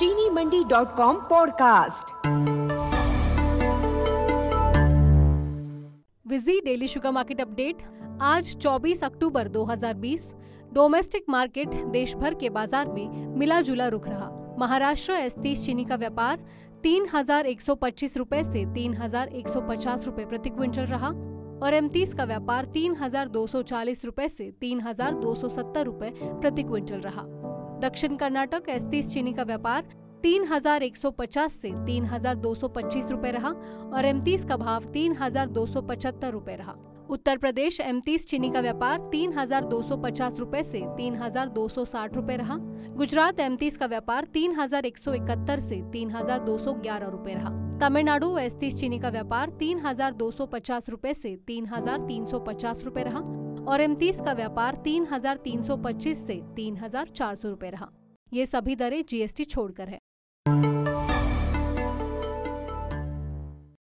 चीनी मंडी.com पॉडकास्ट। विजी डेली शुगर मार्केट अपडेट। आज 24 अक्टूबर 2020 डोमेस्टिक मार्केट देश भर के बाजार में मिला जुला रुख रहा। महाराष्ट्र S30 चीनी का व्यापार 3,125 रुपए से 3,150 रुपए प्रति क्विंटल रहा और M30 का व्यापार 3,240 रुपए से 3,270 रुपए प्रति क्विंटल रहा। दक्षिण कर्नाटक S30 चीनी का व्यापार 3,150 से 3,225 रुपए रहा और M30 का भाव 3,275 रुपए रहा। उत्तर प्रदेश M30 चीनी का व्यापार 3,250 रुपए से 3,260 रुपए रहा। गुजरात M30 का व्यापार 3,171 से 3,211 रुपए रहा। तमिलनाडु S30 चीनी का व्यापार 3,250 रुपए से 3,350 रुपए रहा और M30 का व्यापार 3,325 से 3,400 रुपए रहा। ये सभी दरें GST छोड़कर है।